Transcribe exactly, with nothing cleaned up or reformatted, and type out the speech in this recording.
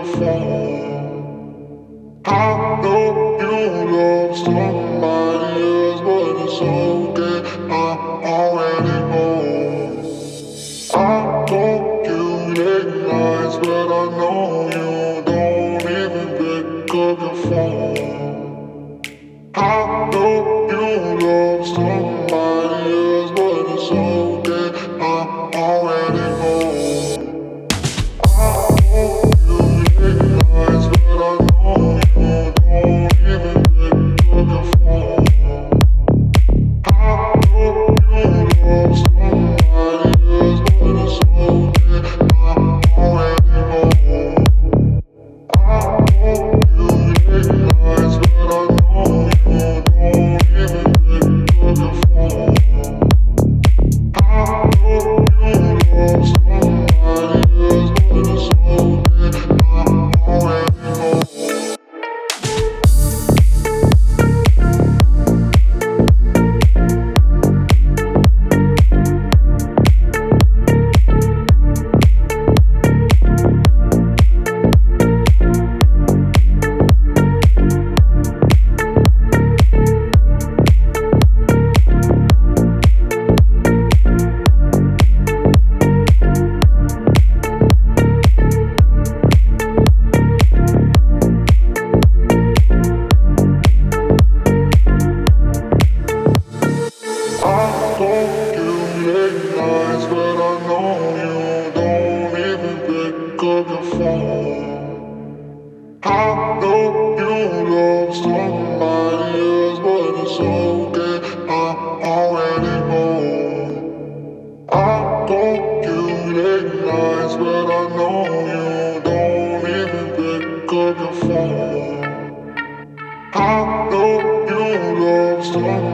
your phone. I know you love somebody else, but it's okay. I'm already home. I call you late nights, but I know you don't even pick up your phone. I know you love somebody else, but it's okay. I'm already home. I call you late nights, but I know you don't even pick up your phone. I know you love somebody else, but it's okay. I'm already home. I call you late nights, but I know you don't even pick up your phone. I know you love somebody else, but it's okay. I'm already home. I call you late nights, but I know you don't even pick up your phone. I know you love somebody else, but it's okay. I'm already home. I call you late nights, but I know you don't even pick up your phone. I know you love somebody